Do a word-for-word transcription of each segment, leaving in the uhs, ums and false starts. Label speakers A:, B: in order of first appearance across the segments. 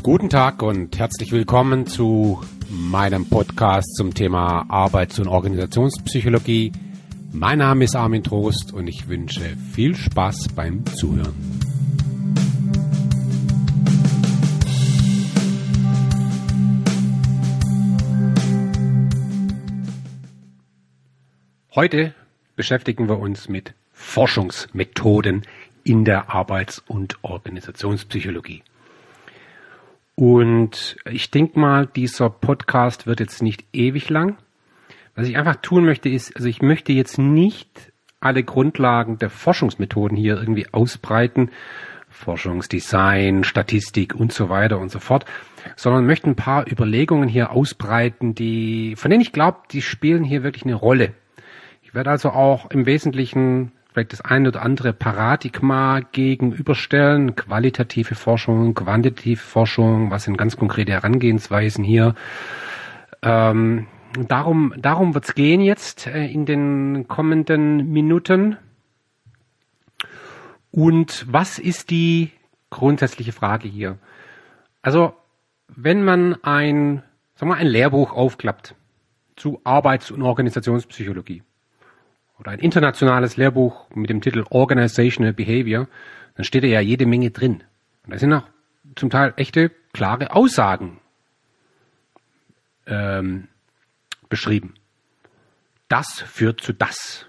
A: Guten Tag und herzlich willkommen zu meinem Podcast zum Thema Arbeits- und Organisationspsychologie. Mein Name ist Armin Trost und ich wünsche viel Spaß beim Zuhören. Heute beschäftigen wir uns mit Forschungsmethoden in der Arbeits- und Organisationspsychologie. Und ich denke mal, dieser Podcast wird jetzt nicht ewig lang. Was ich einfach tun möchte, ist, also ich möchte jetzt nicht alle Grundlagen der Forschungsmethoden hier irgendwie ausbreiten, Forschungsdesign, Statistik und so weiter und so fort, sondern möchte ein paar Überlegungen hier ausbreiten, die, von denen ich glaube, die spielen hier wirklich eine Rolle. Ich werde also auch im Wesentlichen vielleicht das ein oder andere Paradigma gegenüberstellen, qualitative Forschung, quantitative Forschung, was sind ganz konkrete Herangehensweisen hier. Ähm, darum darum wird es gehen jetzt äh, in den kommenden Minuten. Und was ist die grundsätzliche Frage hier? Also, wenn man ein, sagen wir, ein Lehrbuch aufklappt zu Arbeits- und Organisationspsychologie, oder ein internationales Lehrbuch mit dem Titel Organizational Behavior, dann steht da ja jede Menge drin. Und da sind auch zum Teil echte, klare Aussagen ähm, beschrieben. Das führt zu das.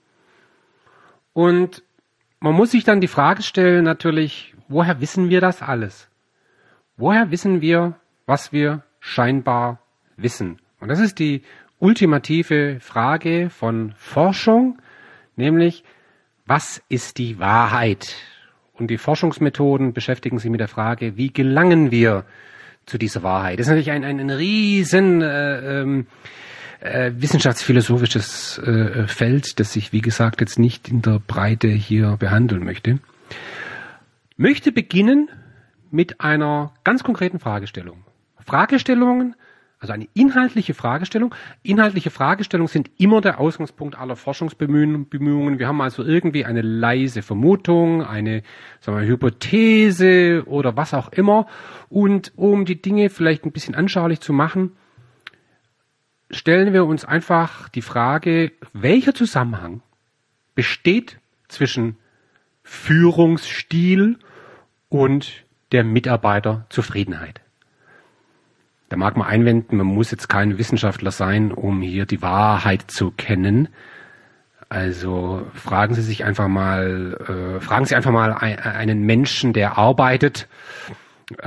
A: Und man muss sich dann die Frage stellen, natürlich, woher wissen wir das alles? Woher wissen wir, was wir scheinbar wissen? Und das ist die ultimative Frage von Forschung, nämlich, was ist die Wahrheit? Und die Forschungsmethoden beschäftigen sich mit der Frage, wie gelangen wir zu dieser Wahrheit? Das ist natürlich ein, ein, ein riesen äh, äh, wissenschaftsphilosophisches äh, Feld, das ich, wie gesagt, jetzt nicht in der Breite hier behandeln möchte. Möchte beginnen mit einer ganz konkreten Fragestellung. Fragestellungen, Also eine inhaltliche Fragestellung. Inhaltliche Fragestellungen sind immer der Ausgangspunkt aller Forschungsbemühungen. Wir haben also irgendwie eine leise Vermutung, eine, sagen wir, Hypothese oder was auch immer. Und um die Dinge vielleicht ein bisschen anschaulich zu machen, stellen wir uns einfach die Frage, welcher Zusammenhang besteht zwischen Führungsstil und der Mitarbeiterzufriedenheit? Da mag man einwenden, man muss jetzt kein Wissenschaftler sein, um hier die Wahrheit zu kennen. Also fragen Sie sich einfach mal, äh, fragen Sie einfach mal ein, einen Menschen, der arbeitet, äh,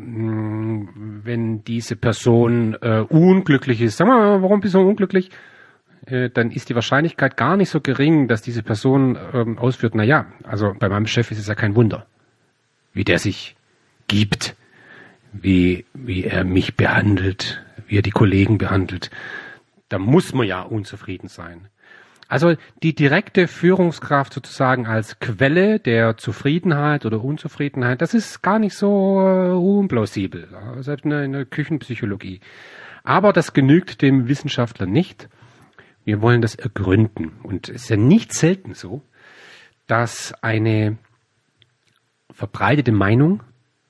A: wenn diese Person äh, unglücklich ist. Sag mal, warum bist du unglücklich? Äh, dann ist die Wahrscheinlichkeit gar nicht so gering, dass diese Person äh, ausführt, na ja, also bei meinem Chef ist es ja kein Wunder, wie der sich gibt. Wie, wie er mich behandelt, wie er die Kollegen behandelt. Da muss man ja unzufrieden sein. Also die direkte Führungskraft sozusagen als Quelle der Zufriedenheit oder Unzufriedenheit, das ist gar nicht so äh, unplausibel, selbst in der, in der Küchenpsychologie. Aber das genügt dem Wissenschaftler nicht. Wir wollen das ergründen. Und es ist ja nicht selten so, dass eine verbreitete Meinung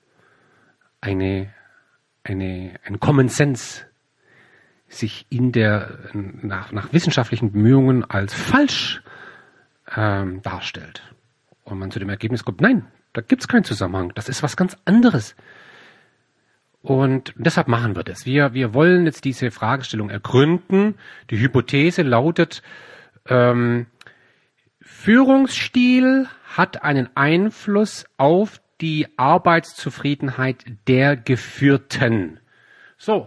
A: eine, eine, ein Common Sense sich in der, nach, nach wissenschaftlichen Bemühungen als falsch ähm, darstellt. Und man zu dem Ergebnis kommt, nein, da gibt es keinen Zusammenhang, das ist was ganz anderes. Und deshalb machen wir das. Wir, wir wollen jetzt diese Fragestellung ergründen. Die Hypothese lautet, ähm, Führungsstil hat einen Einfluss auf die Arbeitszufriedenheit der Geführten. So.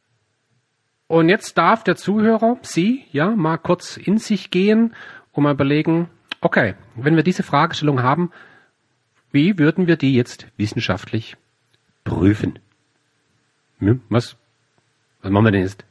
A: Und jetzt darf der Zuhörer, Sie, ja, mal kurz in sich gehen und mal überlegen, okay, wenn wir diese Fragestellung haben, wie würden wir die jetzt wissenschaftlich prüfen? Hm, was? Was machen wir denn jetzt?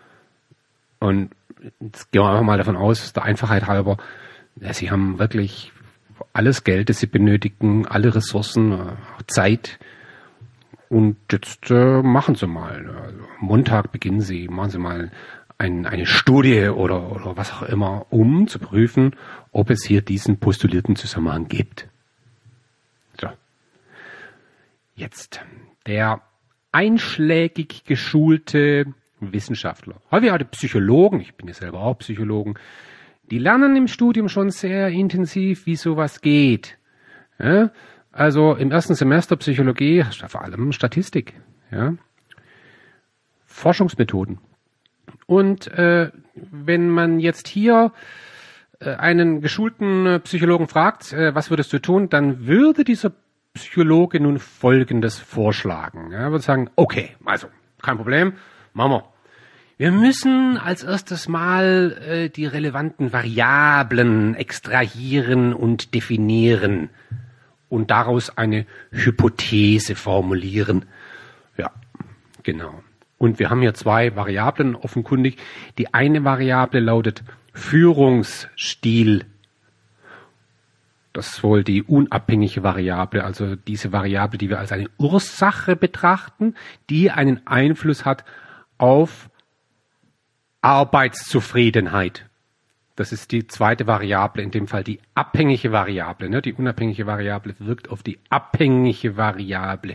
A: Und jetzt gehen wir einfach mal davon aus, der Einfachheit halber, ja, Sie haben wirklich alles Geld, das Sie benötigen, alle Ressourcen, Zeit. Und jetzt äh, machen Sie mal. Also, Montag beginnen Sie, machen Sie mal ein, eine Studie oder, oder was auch immer, um zu prüfen, ob es hier diesen postulierten Zusammenhang gibt. So. Jetzt, der einschlägig geschulte Wissenschaftler. Häufig auch die Psychologen, ich bin ja selber auch Psychologen, die lernen im Studium schon sehr intensiv, wie sowas geht. Ja? Also im ersten Semester Psychologie hast du vor allem Statistik, ja? Forschungsmethoden. Und äh, wenn man jetzt hier äh, einen geschulten äh, Psychologen fragt, äh, was würdest du tun, dann würde dieser Psychologe nun Folgendes vorschlagen. Er würde sagen, okay, also kein Problem, machen wir. Wir müssen als erstes mal äh, die relevanten Variablen extrahieren und definieren und daraus eine Hypothese formulieren. Ja, genau. Und wir haben hier zwei Variablen offenkundig. Die eine Variable lautet Führungsstil. Das ist wohl die unabhängige Variable, also diese Variable, die wir als eine Ursache betrachten, die einen Einfluss hat auf Arbeitszufriedenheit. Das ist die zweite Variable, in dem Fall die abhängige Variable. Ne? Die unabhängige Variable wirkt auf die abhängige Variable.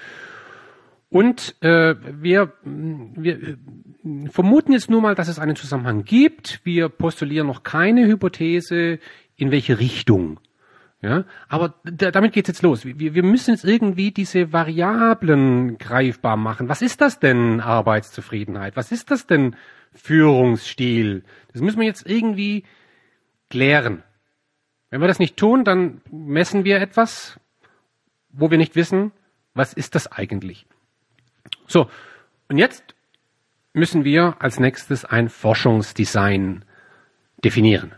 A: Und äh, wir, wir vermuten jetzt nur mal, dass es einen Zusammenhang gibt. Wir postulieren noch keine Hypothese, in welche Richtung. Ja, aber da, damit geht's jetzt los. Wir, wir müssen jetzt irgendwie diese Variablen greifbar machen. Was ist das denn Arbeitszufriedenheit? Was ist das denn Führungsstil? Das müssen wir jetzt irgendwie klären. Wenn wir das nicht tun, dann messen wir etwas, wo wir nicht wissen, was ist das eigentlich? So, und jetzt müssen wir als nächstes ein Forschungsdesign definieren.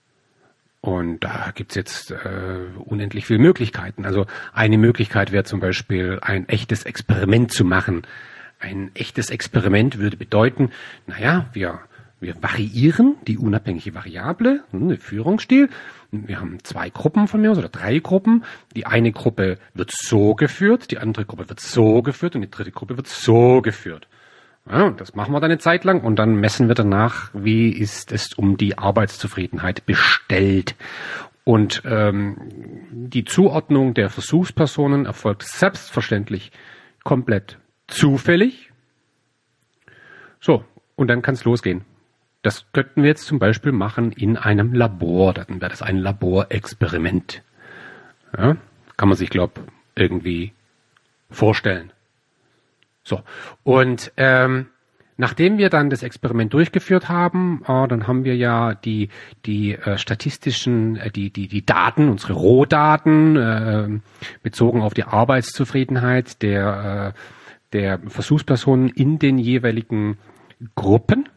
A: Und da gibt's jetzt äh, unendlich viele Möglichkeiten. Also eine Möglichkeit wäre zum Beispiel, ein echtes Experiment zu machen. Ein echtes Experiment würde bedeuten, naja, wir, wir variieren die unabhängige Variable, den Führungsstil. Wir haben zwei Gruppen von mir aus oder drei Gruppen. Die eine Gruppe wird so geführt, die andere Gruppe wird so geführt und die dritte Gruppe wird so geführt. Ja, und das machen wir dann eine Zeit lang und dann messen wir danach, wie ist es um die Arbeitszufriedenheit bestellt. Und ähm, die Zuordnung der Versuchspersonen erfolgt selbstverständlich komplett zufällig. So, und dann kann es losgehen. Das könnten wir jetzt zum Beispiel machen in einem Labor. Dann wäre das ein Laborexperiment. Ja, kann man sich, glaube ich, irgendwie vorstellen. So, und ähm, nachdem wir dann das Experiment durchgeführt haben, äh, dann haben wir ja die die äh, statistischen, äh, die die die Daten, unsere Rohdaten äh, bezogen auf die Arbeitszufriedenheit der äh, der Versuchspersonen in den jeweiligen Gruppen.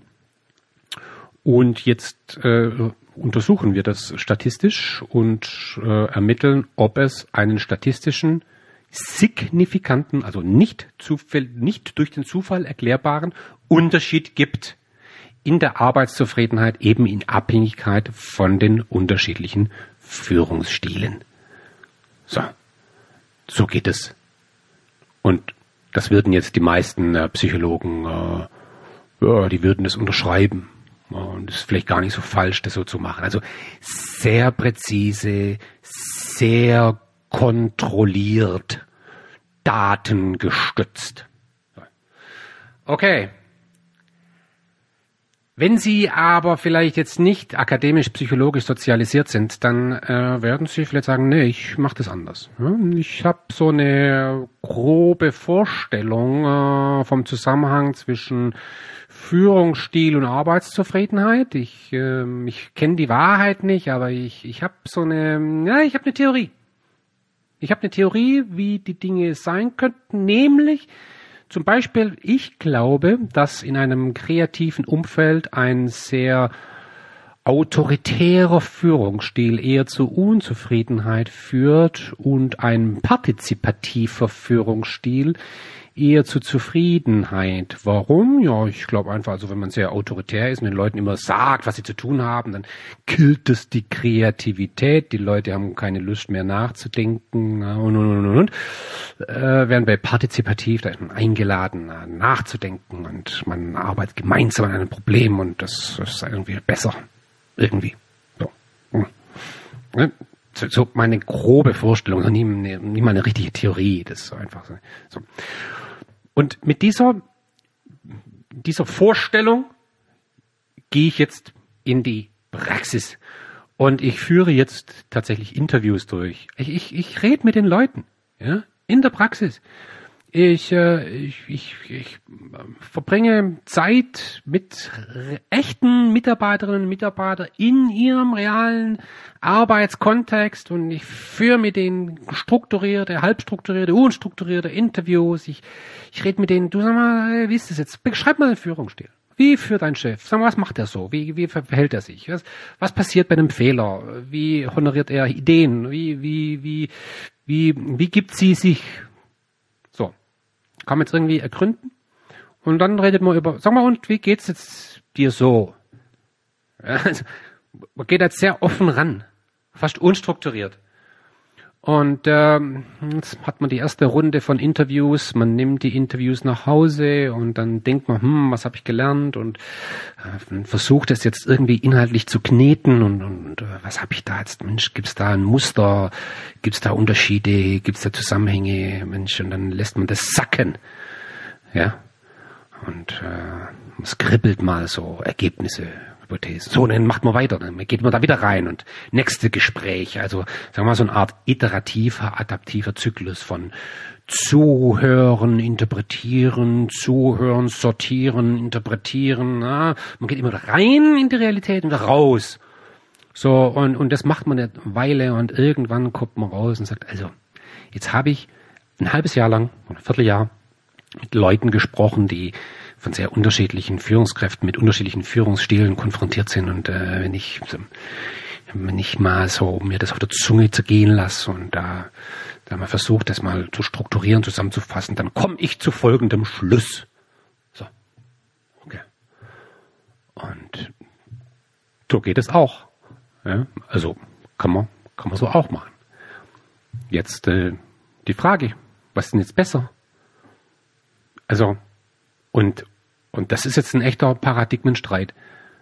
A: Und jetzt äh, untersuchen wir das statistisch und äh, ermitteln, ob es einen statistischen signifikanten, also nicht, zufäll, nicht durch den Zufall erklärbaren Unterschied gibt in der Arbeitszufriedenheit, eben in Abhängigkeit von den unterschiedlichen Führungsstilen. So, so geht es. Und das würden jetzt die meisten äh, Psychologen, äh, ja, die würden das unterschreiben. Und es ist vielleicht gar nicht so falsch, das so zu machen. Also sehr präzise, sehr kontrolliert, datengestützt. Okay. Wenn Sie aber vielleicht jetzt nicht akademisch-psychologisch sozialisiert sind, dann äh, werden Sie vielleicht sagen, nee, ich mache das anders. Ja, ich habe so eine grobe Vorstellung äh, vom Zusammenhang zwischen Führungsstil und Arbeitszufriedenheit. Ich, äh, ich kenne die Wahrheit nicht, aber ich, ich habe so eine, ja, ich habe eine Theorie. Ich habe eine Theorie, wie die Dinge sein könnten, nämlich zum Beispiel, ich glaube, dass in einem kreativen Umfeld ein sehr autoritärer Führungsstil eher zu Unzufriedenheit führt und ein partizipativer Führungsstil eher zu Zufriedenheit. Warum? Ja, ich glaube einfach, also wenn man sehr autoritär ist und den Leuten immer sagt, was sie zu tun haben, dann killt es die Kreativität. Die Leute haben keine Lust mehr nachzudenken und, und, und, und. Äh, während bei partizipativ, da ist man eingeladen, nachzudenken und man arbeitet gemeinsam an einem Problem und das ist irgendwie besser. Irgendwie. So. Hm. So meine grobe Vorstellung, nie, nie mal eine richtige Theorie, das ist einfach so. Und mit dieser, dieser Vorstellung gehe ich jetzt in die Praxis. Und ich führe jetzt tatsächlich Interviews durch. Ich, ich, ich rede mit den Leuten, ja, in der Praxis. Ich, äh, ich, ich, ich verbringe Zeit mit echten Mitarbeiterinnen und Mitarbeitern in ihrem realen Arbeitskontext und ich führe mit denen strukturierte, halbstrukturierte, unstrukturierte Interviews. Ich, ich rede mit denen, du sag mal, wie ist das jetzt? Beschreib mal den Führungsstil. Wie führt ein Chef? Sag mal, was macht er so? Wie, wie verhält er sich? Was, was passiert bei einem Fehler? Wie honoriert er Ideen? Wie, wie, wie, wie, wie gibt sie sich? So. Kann man jetzt irgendwie ergründen? Und dann redet man über, sag mal, und wie geht's jetzt dir so? Also, man geht jetzt sehr offen ran. Fast unstrukturiert. Und ähm, jetzt hat man die erste Runde von Interviews, man nimmt die Interviews nach Hause und dann denkt man, hm, was habe ich gelernt und äh, versucht es jetzt irgendwie inhaltlich zu kneten und, und, und äh, was habe ich da jetzt, Mensch, gibt's da ein Muster, gibt's da Unterschiede, gibt's da Zusammenhänge, Mensch, und dann lässt man das sacken, ja, und äh, es kribbelt mal so Ergebnisse. So, dann macht man weiter, dann geht man da wieder rein und nächste Gespräch, also sagen wir mal so eine Art iterativer, adaptiver Zyklus von Zuhören, Interpretieren, Zuhören, Sortieren, Interpretieren, na, man geht immer rein in die Realität und wieder raus. So, und, und das macht man eine Weile und irgendwann kommt man raus und sagt, also, jetzt habe ich ein halbes Jahr lang, ein Vierteljahr mit Leuten gesprochen, die von sehr unterschiedlichen Führungskräften mit unterschiedlichen Führungsstilen konfrontiert sind und äh, wenn ich wenn ich mal so mir das auf der Zunge zergehen lasse und da da mal versuche, das mal zu strukturieren, zusammenzufassen, dann komme ich zu folgendem Schluss. So, okay. Und so geht es auch. Ja? Also kann man kann man so auch machen. Jetzt äh, die Frage, was ist denn jetzt besser? Also und Und das ist jetzt ein echter Paradigmenstreit.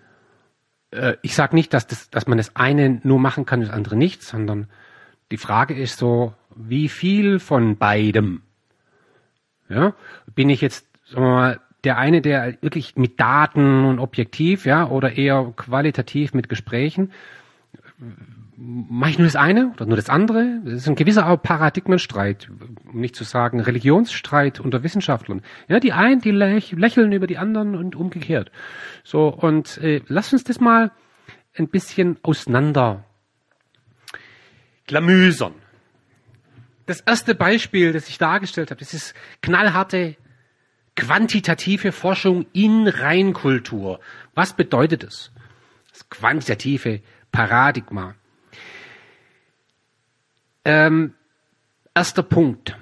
A: Äh, ich sage nicht, dass, das, dass man das eine nur machen kann und das andere nicht, sondern die Frage ist so, wie viel von beidem? Ja? Bin ich jetzt, sagen wir mal, der eine, der wirklich mit Daten und objektiv, ja, oder eher qualitativ mit Gesprächen? Mache ich nur das eine oder nur das andere? Das ist ein gewisser Paradigmenstreit, um nicht zu sagen Religionsstreit unter Wissenschaftlern. Ja, die einen, die läch- lächeln über die anderen und umgekehrt. So, und äh, lass uns das mal ein bisschen auseinander glamüsern. Das erste Beispiel, das ich dargestellt habe, das ist knallharte quantitative Forschung in Reinkultur. Was bedeutet das? Das quantitative Paradigma. Ähm, erster Punkt.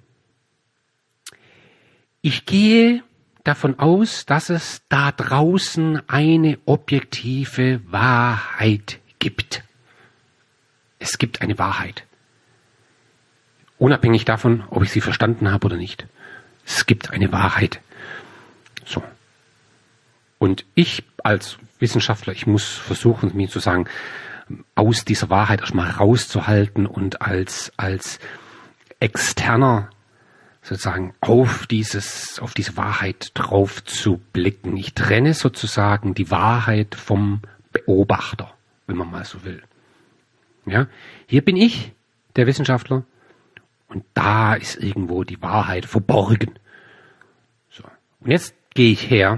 A: Ich gehe davon aus, dass es da draußen eine objektive Wahrheit gibt. Es gibt eine Wahrheit. Unabhängig davon, ob ich sie verstanden habe oder nicht. Es gibt eine Wahrheit. So. Und ich als Wissenschaftler, ich muss versuchen, mir zu sagen, aus dieser Wahrheit erstmal rauszuhalten und als, als Externer sozusagen auf dieses, auf diese Wahrheit drauf zu blicken. Ich trenne sozusagen die Wahrheit vom Beobachter, wenn man mal so will. Ja, hier bin ich, der Wissenschaftler, und da ist irgendwo die Wahrheit verborgen. So. Und jetzt gehe ich her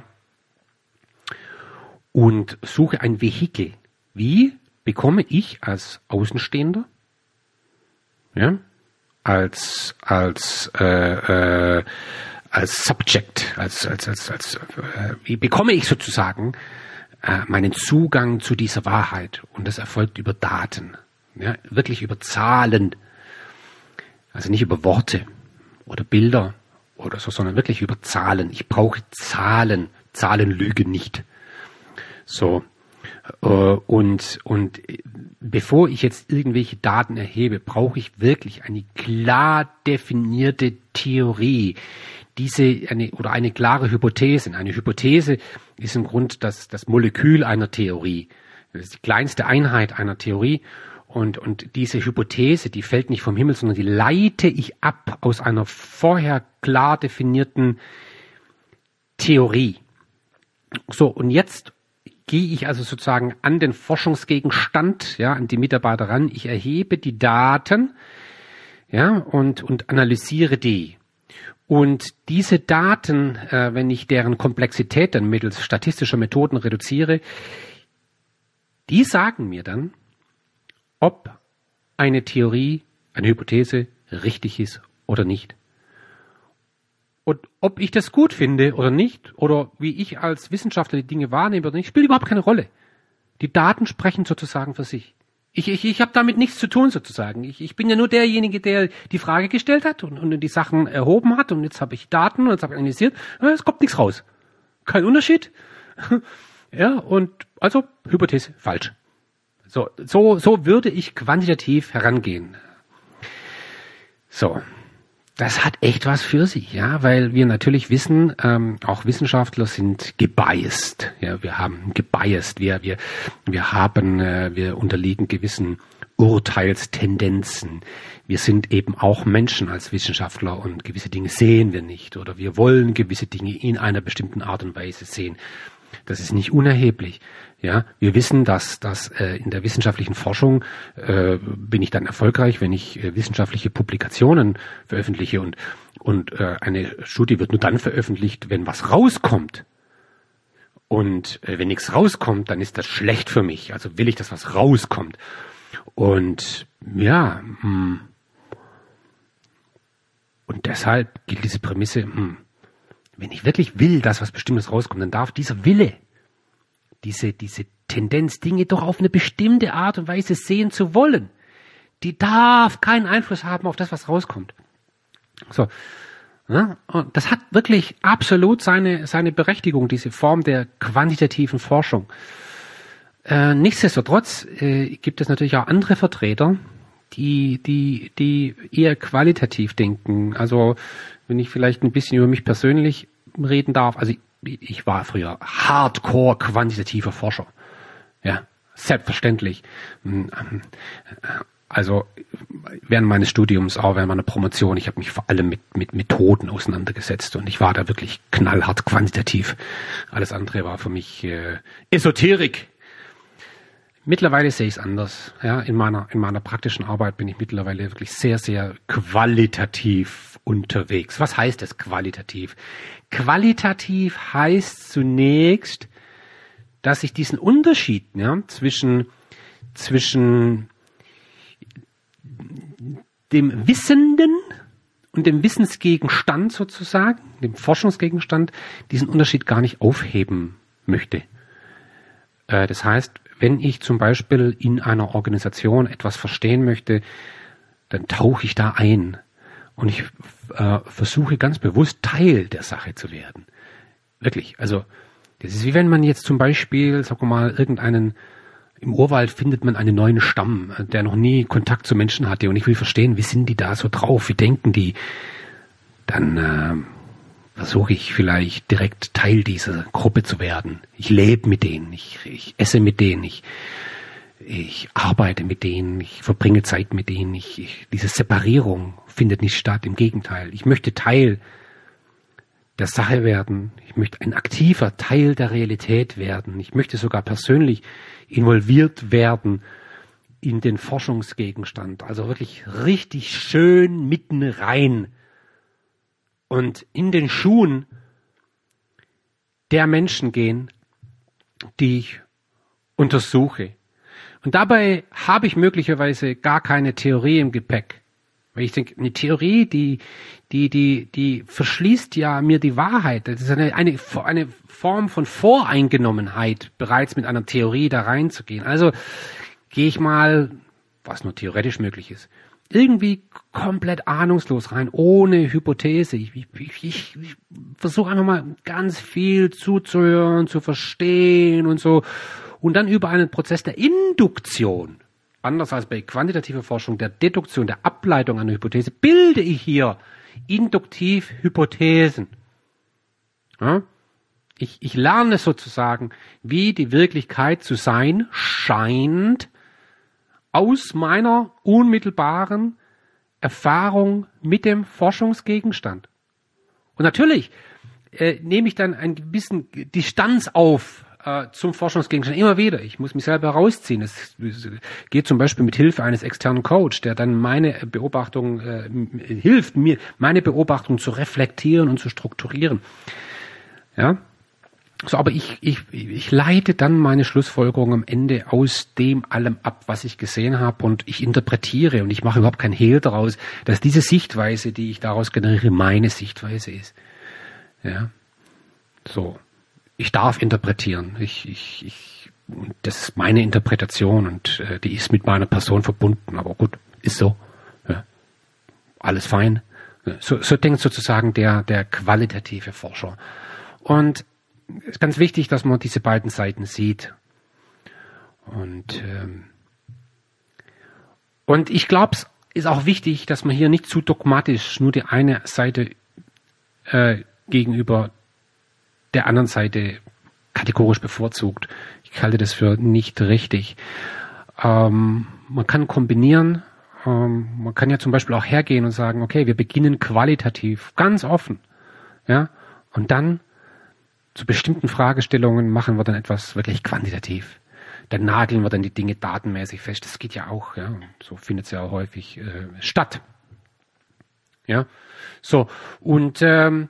A: und suche ein Vehikel. Wie bekomme ich als Außenstehender, ja, als als äh, äh, als Subject, als als als als äh, wie bekomme ich sozusagen äh, meinen Zugang zu dieser Wahrheit? Und das erfolgt über Daten, ja, wirklich über Zahlen, also nicht über Worte oder Bilder oder so, sondern wirklich über Zahlen. Ich brauche Zahlen. Zahlen lügen nicht. So. Und, und bevor ich jetzt irgendwelche Daten erhebe, brauche ich wirklich eine klar definierte Theorie. Diese, eine, oder eine klare Hypothese. Eine Hypothese ist im Grunde das, das Molekül einer Theorie. Das ist die kleinste Einheit einer Theorie. Und, und diese Hypothese, die fällt nicht vom Himmel, sondern die leite ich ab aus einer vorher klar definierten Theorie. So, und jetzt gehe ich also sozusagen an den Forschungsgegenstand, ja, an die Mitarbeiter ran. Ich erhebe die Daten, ja, und, und analysiere die. Und diese Daten, äh, wenn ich deren Komplexität dann mittels statistischer Methoden reduziere, die sagen mir dann, ob eine Theorie, eine Hypothese richtig ist oder nicht. Und ob ich das gut finde oder nicht, oder wie ich als Wissenschaftler die Dinge wahrnehme oder nicht, spielt überhaupt keine Rolle. Die Daten sprechen sozusagen für sich. Ich, ich, ich habe damit nichts zu tun sozusagen. Ich, ich bin ja nur derjenige, der die Frage gestellt hat und, und die Sachen erhoben hat. Und jetzt habe ich Daten und jetzt habe ich analysiert. Es kommt nichts raus. Kein Unterschied. Ja, und also Hypothese falsch. So, so, so würde ich quantitativ herangehen. So. Das hat echt was für sich, ja, weil wir natürlich wissen, ähm, auch Wissenschaftler sind gebiased, ja, wir haben gebiased, wir, wir, wir haben, äh, wir unterliegen gewissen Urteilstendenzen. Wir sind eben auch Menschen als Wissenschaftler und gewisse Dinge sehen wir nicht oder wir wollen gewisse Dinge in einer bestimmten Art und Weise sehen. Das ist nicht unerheblich. Ja, wir wissen, dass, dass äh, in der wissenschaftlichen Forschung äh, bin ich dann erfolgreich, wenn ich äh, wissenschaftliche Publikationen veröffentliche und und äh, eine Studie wird nur dann veröffentlicht, wenn was rauskommt. Und äh, wenn nichts rauskommt, dann ist das schlecht für mich. Also will ich, dass was rauskommt. Und ja, mh. und deshalb gilt diese Prämisse, mh, wenn ich wirklich will, dass was Bestimmtes rauskommt, dann darf dieser Wille, diese, diese Tendenz, Dinge doch auf eine bestimmte Art und Weise sehen zu wollen, die darf keinen Einfluss haben auf das, was rauskommt. So, ja, und das hat wirklich absolut seine, seine Berechtigung, diese Form der quantitativen Forschung. Äh, nichtsdestotrotz äh, gibt es natürlich auch andere Vertreter, die, die, die eher qualitativ denken. Also, wenn ich vielleicht ein bisschen über mich persönlich reden darf, also ich, ich war früher hardcore quantitativer Forscher. Ja, selbstverständlich. Also während meines Studiums, auch während meiner Promotion, ich habe mich vor allem mit, mit Methoden auseinandergesetzt und ich war da wirklich knallhart quantitativ. Alles andere war für mich äh, Esoterik. Mittlerweile sehe ich es anders. Ja, in meiner, in meiner praktischen Arbeit bin ich mittlerweile wirklich sehr, sehr qualitativ unterwegs. Was heißt das qualitativ? Qualitativ heißt zunächst, dass ich diesen Unterschied, ja, zwischen, zwischen dem Wissenden und dem Wissensgegenstand sozusagen, dem Forschungsgegenstand, diesen Unterschied gar nicht aufheben möchte. Äh, das heißt, wenn ich zum Beispiel in einer Organisation etwas verstehen möchte, dann tauche ich da ein und ich äh, versuche ganz bewusst Teil der Sache zu werden. Wirklich, also das ist wie wenn man jetzt zum Beispiel, sagen wir mal, irgendeinen, im Urwald findet man einen neuen Stamm, der noch nie Kontakt zu Menschen hatte und ich will verstehen, wie sind die da so drauf, wie denken die, dann äh, versuche ich vielleicht direkt Teil dieser Gruppe zu werden. Ich lebe mit denen, ich, ich esse mit denen, ich, ich arbeite mit denen, ich verbringe Zeit mit denen. Ich, ich, diese Separierung findet nicht statt, im Gegenteil. Ich möchte Teil der Sache werden. Ich möchte ein aktiver Teil der Realität werden. Ich möchte sogar persönlich involviert werden in den Forschungsgegenstand. Also wirklich richtig schön mitten rein. Und in den Schuhen der Menschen gehen, die ich untersuche. Und dabei habe ich möglicherweise gar keine Theorie im Gepäck. Weil ich denke, eine Theorie, die, die, die, die verschließt ja mir die Wahrheit. Das ist eine, eine, eine Form von Voreingenommenheit, bereits mit einer Theorie da reinzugehen. Also gehe ich mal, was nur theoretisch möglich ist, irgendwie komplett ahnungslos rein, ohne Hypothese. Ich, ich, ich, ich versuche einfach mal ganz viel zuzuhören, zu verstehen und so. Und dann über einen Prozess der Induktion, anders als bei quantitativer Forschung, der Deduktion, der Ableitung einer Hypothese, bilde ich hier induktiv Hypothesen. Ja? Ich, ich lerne sozusagen, wie die Wirklichkeit zu sein scheint, aus meiner unmittelbaren Erfahrung mit dem Forschungsgegenstand. Und natürlich äh, nehme ich dann ein bisschen Distanz auf äh, zum Forschungsgegenstand immer wieder. Ich muss mich selber rausziehen. Es, es geht zum Beispiel mit Hilfe eines externen Coach, der dann meine Beobachtung äh, hilft, mir meine Beobachtung zu reflektieren und zu strukturieren. Ja. So, aber ich, ich, ich leite dann meine Schlussfolgerung am Ende aus dem allem ab, was ich gesehen habe, und ich interpretiere und ich mache überhaupt kein Hehl daraus, dass diese Sichtweise, die ich daraus generiere, meine Sichtweise ist. Ja, so. Ich darf interpretieren. Ich, ich, ich, das ist meine Interpretation und äh, die ist mit meiner Person verbunden. Aber gut, ist so. Ja. Alles fein. So, so denkt sozusagen der, der qualitative Forscher. Und es ist ganz wichtig, dass man diese beiden Seiten sieht. Und, ähm, und ich glaube, es ist auch wichtig, dass man hier nicht zu dogmatisch nur die eine Seite äh, gegenüber der anderen Seite kategorisch bevorzugt. Ich halte das für nicht richtig. Ähm, man kann kombinieren. Ähm, man kann ja zum Beispiel auch hergehen und sagen, okay, wir beginnen qualitativ, ganz offen. Ja, und dann zu bestimmten Fragestellungen machen wir dann etwas wirklich quantitativ. Dann nageln wir dann die Dinge datenmäßig fest. Das geht ja auch, ja. So findet es ja auch häufig äh, statt. Ja, so. Und ähm,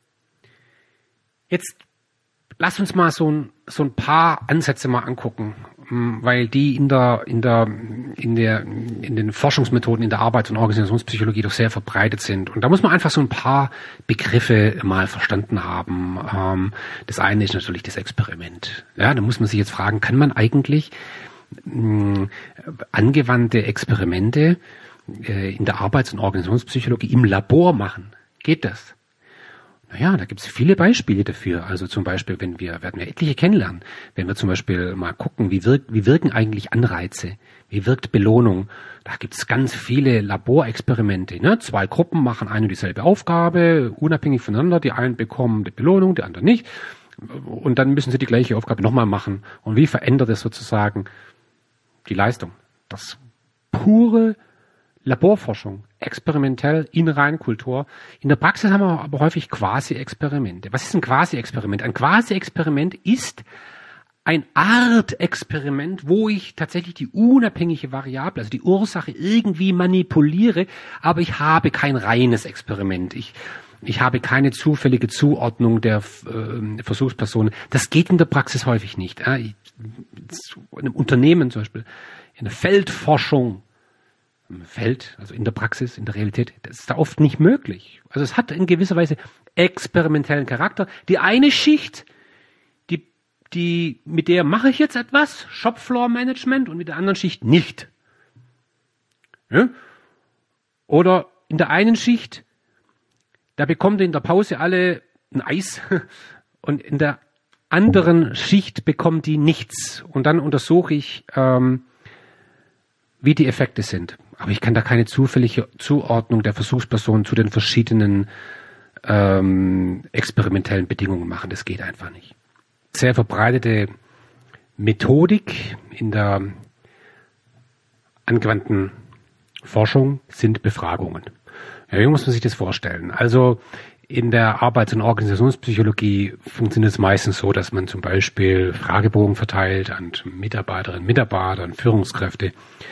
A: jetzt lass uns mal so ein, so ein paar Ansätze mal angucken, weil die in der, in der, in der, in den Forschungsmethoden in der Arbeits- und Organisationspsychologie doch sehr verbreitet sind. Und da muss man einfach so ein paar Begriffe mal verstanden haben. Das eine ist natürlich das Experiment. Ja, da muss man sich jetzt fragen, kann man eigentlich mh, angewandte Experimente äh, in der Arbeits- und Organisationspsychologie im Labor machen? Geht das? Naja, da gibt es viele Beispiele dafür. Also zum Beispiel, wenn wir, werden wir etliche kennenlernen, wenn wir zum Beispiel mal gucken, wie, wirk, wie wirken eigentlich Anreize, wie wirkt Belohnung. Da gibt es ganz viele Laborexperimente. Ne? Zwei Gruppen machen eine und dieselbe Aufgabe, unabhängig voneinander. Die einen bekommen die Belohnung, die anderen nicht. Und dann müssen sie die gleiche Aufgabe nochmal machen. Und wie verändert es sozusagen die Leistung? Das pure Laborforschung, experimentell in Reinkultur. In der Praxis haben wir aber häufig Quasi-Experimente. Was ist ein Quasi-Experiment? Ein Quasi-Experiment ist ein Art-Experiment, wo ich tatsächlich die unabhängige Variable, also die Ursache irgendwie manipuliere, aber ich habe kein reines Experiment. Ich, ich habe keine zufällige Zuordnung der äh, Versuchspersonen. Das geht in der Praxis häufig nicht. Äh, in einem Unternehmen zum Beispiel, in der Feldforschung, im Feld, also in der Praxis, in der Realität, das ist da oft nicht möglich. Also es hat in gewisser Weise experimentellen Charakter. Die eine Schicht, die, die, mit der mache ich jetzt etwas, Shopfloor-Management, und mit der anderen Schicht nicht. Ja? Oder in der einen Schicht, da bekommt ihr in der Pause alle ein Eis, und in der anderen Schicht bekommt die nichts. Und dann untersuche ich, ähm, wie die Effekte sind. Aber ich kann da keine zufällige Zuordnung der Versuchspersonen zu den verschiedenen ähm, experimentellen Bedingungen machen. Das geht einfach nicht. Sehr verbreitete Methodik in der angewandten Forschung sind Befragungen. Ja, wie muss man sich das vorstellen? Also in der Arbeits- und Organisationspsychologie funktioniert es meistens so, dass man zum Beispiel Fragebogen verteilt an Mitarbeiterinnen, Mitarbeiter, an Führungskräfte.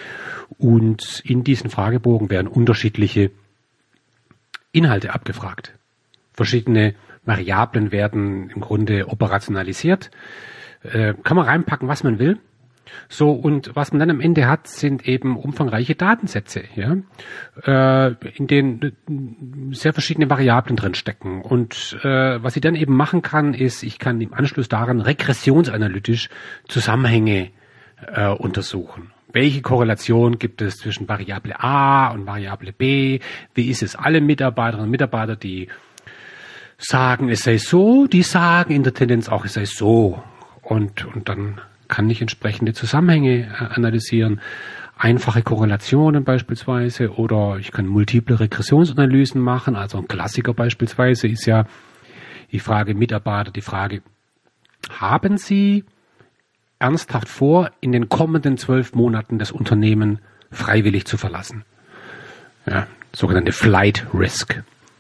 A: Und in diesen Fragebogen werden unterschiedliche Inhalte abgefragt. Verschiedene Variablen werden im Grunde operationalisiert. Äh, kann man reinpacken, was man will. So, und was man dann am Ende hat, sind eben umfangreiche Datensätze, ja, äh, in denen sehr verschiedene Variablen drin stecken. Und äh, was ich dann eben machen kann, ist, ich kann im Anschluss daran regressionsanalytisch Zusammenhänge äh, untersuchen. Welche Korrelation gibt es zwischen Variable A und Variable B? Wie ist es? Alle Mitarbeiterinnen und Mitarbeiter, die sagen, es sei so, die sagen in der Tendenz auch, es sei so. Und, und dann kann ich entsprechende Zusammenhänge analysieren, einfache Korrelationen beispielsweise, oder ich kann multiple Regressionsanalysen machen. Also ein Klassiker beispielsweise ist ja die Frage Mitarbeiter, die Frage, haben Sie ernsthaft vor, in den kommenden zwölf Monaten das Unternehmen freiwillig zu verlassen. Ja, sogenannte Flight Risk.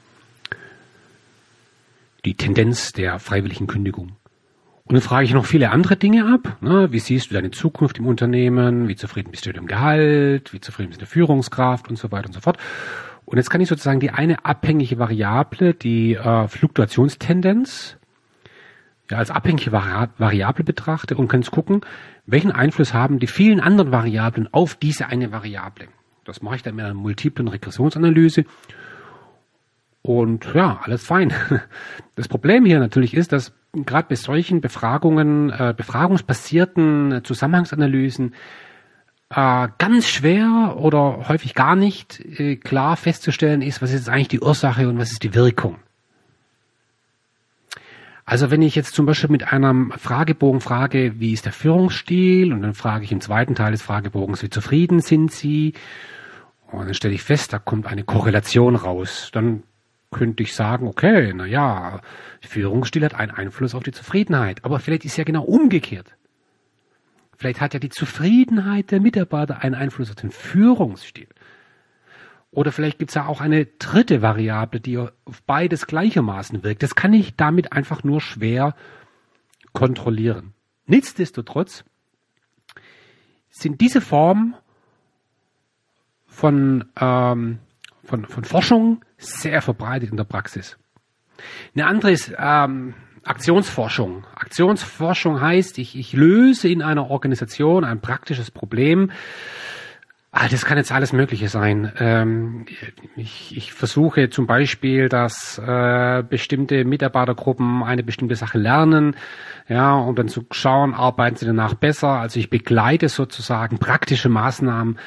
A: Die Tendenz der freiwilligen Kündigung. Und dann frage ich noch viele andere Dinge ab. Ne? Wie siehst du deine Zukunft im Unternehmen? Wie zufrieden bist du mit dem Gehalt? Wie zufrieden bist du mit der Führungskraft? Und so weiter und so fort. Und jetzt kann ich sozusagen die eine abhängige Variable, die äh, Fluktuationstendenz, ja, als abhängige Vari- Variable betrachte und kann jetzt gucken, welchen Einfluss haben die vielen anderen Variablen auf diese eine Variable. Das mache ich dann mit einer multiplen Regressionsanalyse. Und ja, alles fein. Das Problem hier natürlich ist, dass gerade bei solchen Befragungen, äh, befragungsbasierten Zusammenhangsanalysen äh, ganz schwer oder häufig gar nicht äh, klar festzustellen ist, was ist jetzt eigentlich die Ursache und was ist die Wirkung. Also wenn ich jetzt zum Beispiel mit einem Fragebogen frage, wie ist der Führungsstil, und dann frage ich im zweiten Teil des Fragebogens, wie zufrieden sind Sie, und dann stelle ich fest, da kommt eine Korrelation raus, dann könnte ich sagen, okay, na ja, Führungsstil hat einen Einfluss auf die Zufriedenheit. Aber vielleicht ist ja genau umgekehrt. Vielleicht hat ja die Zufriedenheit der Mitarbeiter einen Einfluss auf den Führungsstil. Oder vielleicht gibt es ja auch eine dritte Variable, die auf beides gleichermaßen wirkt. Das kann ich damit einfach nur schwer kontrollieren. Nichtsdestotrotz sind diese Formen von ähm, Von, von Forschung sehr verbreitet in der Praxis. Eine andere ist ähm, Aktionsforschung. Aktionsforschung heißt, ich, ich löse in einer Organisation ein praktisches Problem. Ah, das kann jetzt alles Mögliche sein. Ähm, ich, ich versuche zum Beispiel, dass äh, bestimmte Mitarbeitergruppen eine bestimmte Sache lernen, ja, um dann zu schauen, arbeiten sie danach besser. Also ich begleite sozusagen praktische Maßnahmen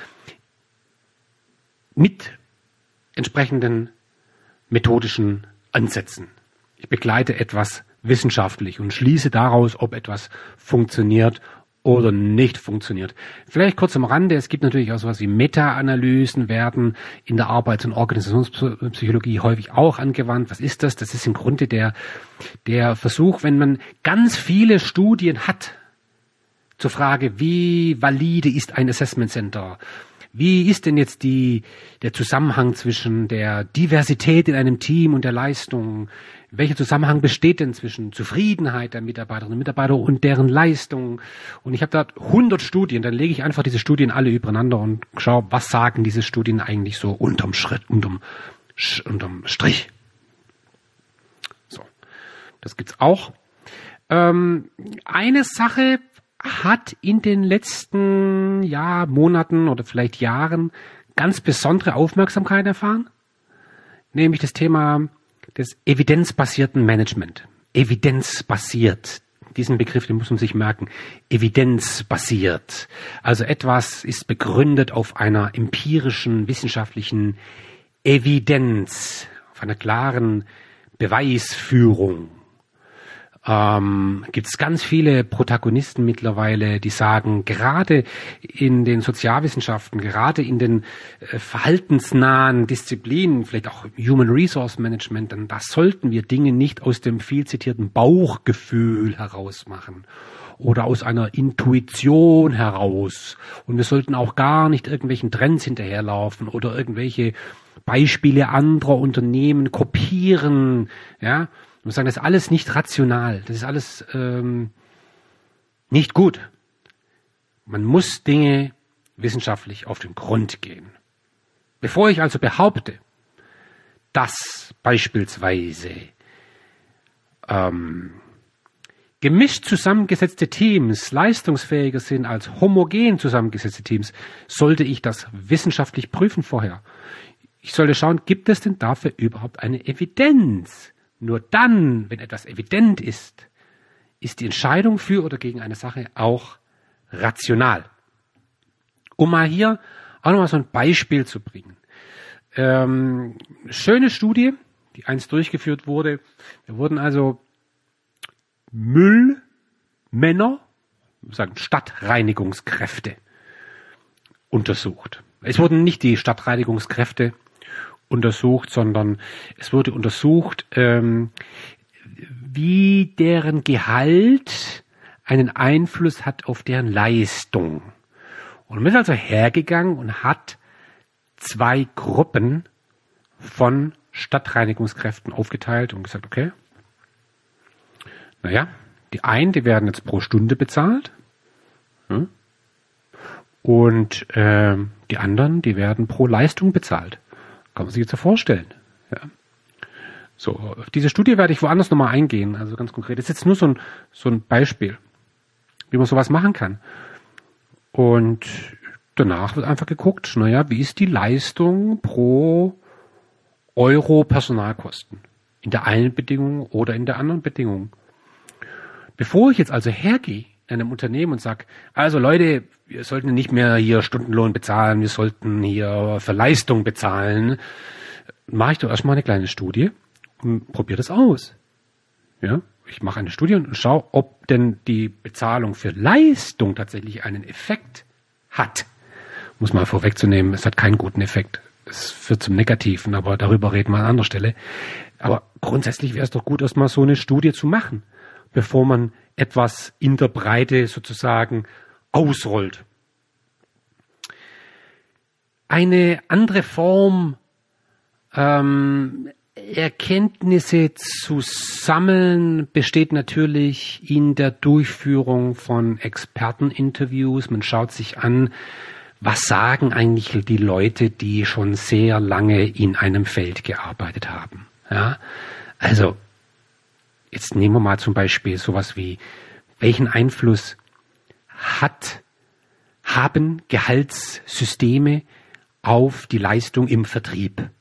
A: mit entsprechenden methodischen Ansätzen. Ich begleite etwas wissenschaftlich und schließe daraus, ob etwas funktioniert oder nicht funktioniert. Vielleicht kurz am Rande, es gibt natürlich auch sowas wie Meta-Analysen, werden in der Arbeits- und Organisationspsychologie häufig auch angewandt. Was ist das? Das ist im Grunde der, der Versuch, wenn man ganz viele Studien hat, zur Frage, wie valide ist ein Assessment Center? Wie ist denn jetzt die, der Zusammenhang zwischen der Diversität in einem Team und der Leistung? Welcher Zusammenhang besteht denn zwischen Zufriedenheit der Mitarbeiterinnen und Mitarbeiter und deren Leistung? Und ich habe da hundert Studien, dann lege ich einfach diese Studien alle übereinander und schaue, was sagen diese Studien eigentlich so unterm Schritt, unterm, unterm Strich. So, das gibt's auch. Ähm, eine Sache hat in den letzten ja, Monaten oder vielleicht Jahren ganz besondere Aufmerksamkeit erfahren, nämlich das Thema des evidenzbasierten Management. Evidenzbasiert. Diesen Begriff, den muss man sich merken. Evidenzbasiert. Also etwas ist begründet auf einer empirischen, wissenschaftlichen Evidenz, auf einer klaren Beweisführung. Ähm, gibt es ganz viele Protagonisten mittlerweile, die sagen, gerade in den Sozialwissenschaften, gerade in den äh, verhaltensnahen Disziplinen, vielleicht auch Human Resource Management, dann da sollten wir Dinge nicht aus dem viel zitierten Bauchgefühl heraus machen oder aus einer Intuition heraus. Und wir sollten auch gar nicht irgendwelchen Trends hinterherlaufen oder irgendwelche Beispiele anderer Unternehmen kopieren, ja. Ich muss sagen, das ist alles nicht rational. Das ist alles ähm, nicht gut. Man muss Dinge wissenschaftlich auf den Grund gehen. Bevor ich also behaupte, dass beispielsweise ähm, gemischt zusammengesetzte Teams leistungsfähiger sind als homogen zusammengesetzte Teams, sollte ich das wissenschaftlich prüfen vorher. Ich sollte schauen, gibt es denn dafür überhaupt eine Evidenz? Nur dann, wenn etwas evident ist, ist die Entscheidung für oder gegen eine Sache auch rational. Um mal hier auch nochmal so ein Beispiel zu bringen. Ähm, schöne Studie, die einst durchgeführt wurde. Da wurden also Müllmänner, wir sagen Stadtreinigungskräfte, untersucht. Es wurden nicht die Stadtreinigungskräfte untersucht, sondern es wurde untersucht, ähm, wie deren Gehalt einen Einfluss hat auf deren Leistung. Und man ist also hergegangen und hat zwei Gruppen von Stadtreinigungskräften aufgeteilt und gesagt, okay, naja, die einen, die werden jetzt pro Stunde bezahlt, hm? und äh, die anderen, die werden pro Leistung bezahlt. Kann man sich jetzt so vorstellen. Ja. So, auf diese Studie werde ich woanders nochmal eingehen, also ganz konkret. Das ist jetzt nur so ein, so ein Beispiel, wie man sowas machen kann. Und danach wird einfach geguckt, naja, wie ist die Leistung pro Euro Personalkosten? In der einen Bedingung oder in der anderen Bedingung. Bevor ich jetzt also hergehe in einem Unternehmen und sage, also Leute, wir sollten nicht mehr hier Stundenlohn bezahlen, wir sollten hier für Leistung bezahlen, mache ich doch erstmal eine kleine Studie und probiere das aus. Ja, ich mache eine Studie und schaue, ob denn die Bezahlung für Leistung tatsächlich einen Effekt hat. Muss mal vorwegzunehmen, es hat keinen guten Effekt. Es führt zum Negativen, aber darüber reden wir an anderer Stelle. Aber grundsätzlich wäre es doch gut, erstmal so eine Studie zu machen, bevor man etwas in der Breite sozusagen ausrollt. Eine andere Form, ähm, Erkenntnisse zu sammeln, besteht natürlich in der Durchführung von Experteninterviews. Man schaut sich an, was sagen eigentlich die Leute, die schon sehr lange in einem Feld gearbeitet haben. Ja, also jetzt nehmen wir mal zum Beispiel sowas wie, welchen Einfluss hat, haben Gehaltssysteme auf die Leistung im Vertrieb?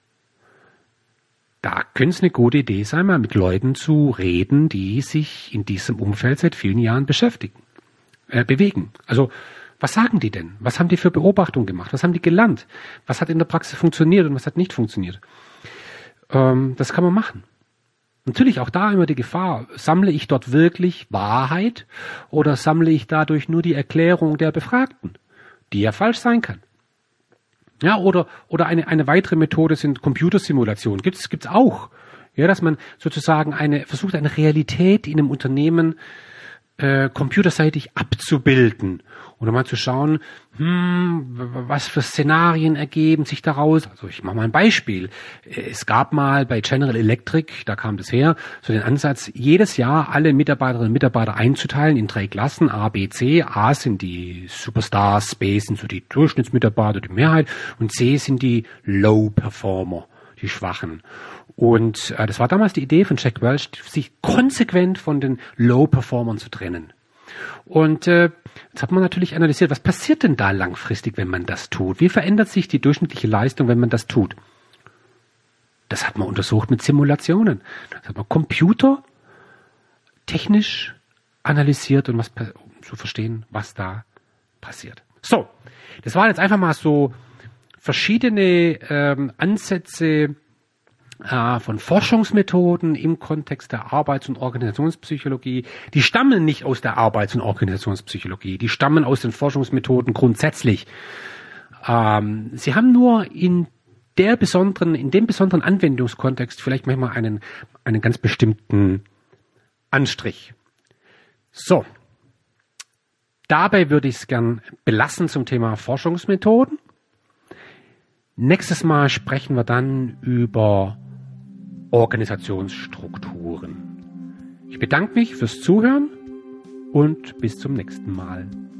A: Da könnte es eine gute Idee sein, mal mit Leuten zu reden, die sich in diesem Umfeld seit vielen Jahren beschäftigen, äh, bewegen. Also, was sagen die denn? Was haben die für Beobachtungen gemacht? Was haben die gelernt? Was hat in der Praxis funktioniert und was hat nicht funktioniert? Ähm, das kann man machen. Natürlich auch da immer die Gefahr, sammle ich dort wirklich Wahrheit oder sammle ich dadurch nur die Erklärung der Befragten, die ja falsch sein kann. Ja, oder, oder eine, eine weitere Methode sind Computersimulationen. Gibt's, gibt's auch. Ja, dass man sozusagen eine, versucht eine Realität in einem Unternehmen, äh, computerseitig abzubilden. Oder mal zu schauen, hm, was für Szenarien ergeben sich daraus. Also ich mache mal ein Beispiel. Es gab mal bei General Electric, da kam das her, so den Ansatz, jedes Jahr alle Mitarbeiterinnen und Mitarbeiter einzuteilen in drei Klassen, A, B, C. A sind die Superstars, B sind so die Durchschnittsmitarbeiter, die Mehrheit, und C sind die Low Performer, die Schwachen. Und äh, das war damals die Idee von Jack Welch, sich konsequent von den Low Performern zu trennen. Und äh, jetzt hat man natürlich analysiert, was passiert denn da langfristig, wenn man das tut? Wie verändert sich die durchschnittliche Leistung, wenn man das tut? Das hat man untersucht mit Simulationen. Das hat man computertechnisch analysiert, und was, um zu verstehen, was da passiert. So, das waren jetzt einfach mal so verschiedene ähm, Ansätze von Forschungsmethoden im Kontext der Arbeits- und Organisationspsychologie. Die stammen nicht aus der Arbeits- und Organisationspsychologie, die stammen aus den Forschungsmethoden grundsätzlich. Ähm, sie haben nur in der besonderen, in dem besonderen Anwendungskontext vielleicht manchmal einen, einen ganz bestimmten Anstrich. So. Dabei würde ich es gern belassen zum Thema Forschungsmethoden. Nächstes Mal sprechen wir dann über Organisationsstrukturen. Ich bedanke mich fürs Zuhören und bis zum nächsten Mal.